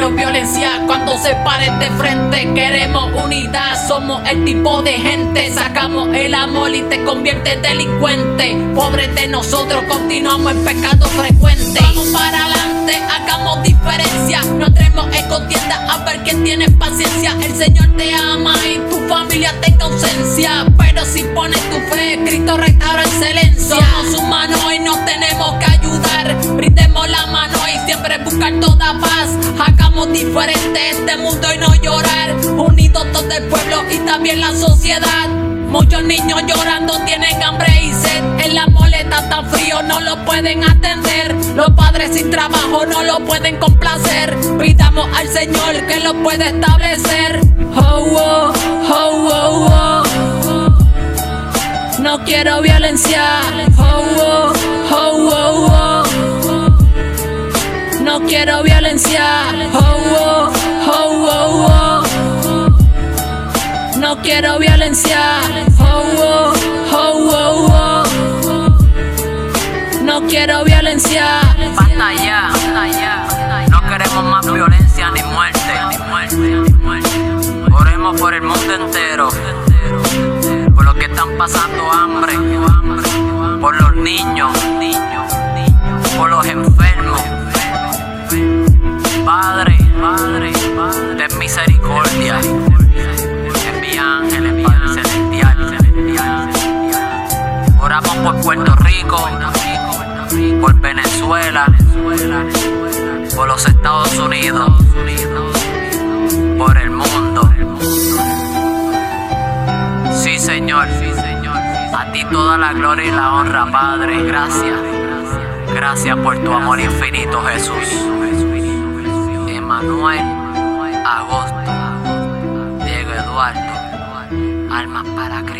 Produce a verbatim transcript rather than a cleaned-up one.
quiero violencia cuando se paren de frente. Queremos unidad, somos el tipo de gente. Sacamos el amor y te conviertes en delincuente. Pobres de nosotros, continuamos en pecado frecuente. Vamos para adelante, hagamos diferencia. No entremos en contienda a ver quién tiene paciencia. El Señor te ama y tu familia tenga ausencia, pero si pones tu fe, Cristo restaura excelencia. Somos humanos y nos tenemos que ayudar. Brindemos la mano y siempre buscar toda paz. Hagamos diferente este mundo y no llorar. Unidos todo el pueblo y también la sociedad. Muchos niños llorando tienen hambre y sed. En la moleta tan frío no lo pueden atender. Los padres sin trabajo no lo pueden complacer. Pidamos al Señor que lo puede establecer. Oh, oh, oh, oh, oh. No quiero violencia. Oh, oh, oh, oh, oh. No quiero violencia. Oh, oh, oh, oh, oh. No quiero violencia. Oh, oh, oh, oh, oh. No quiero violencia. Basta ya, basta ya. No queremos más violencia ni muerte, ni muerte, ni muerte. Oremos por el mundo entero, por los que están pasando hambre, por los niños, por los enfermos. Padre, Padre, ten misericordia. Envía ángeles, Padre celestial, celestial. Oramos por Puerto Rico, por Venezuela, por los Estados Unidos, por el mundo. Sí, Señor, a ti toda la gloria y la honra, Padre. Gracias, gracias por tu amor infinito, Jesús. Emanuel, Agosto, Diego Eduardo, almas para que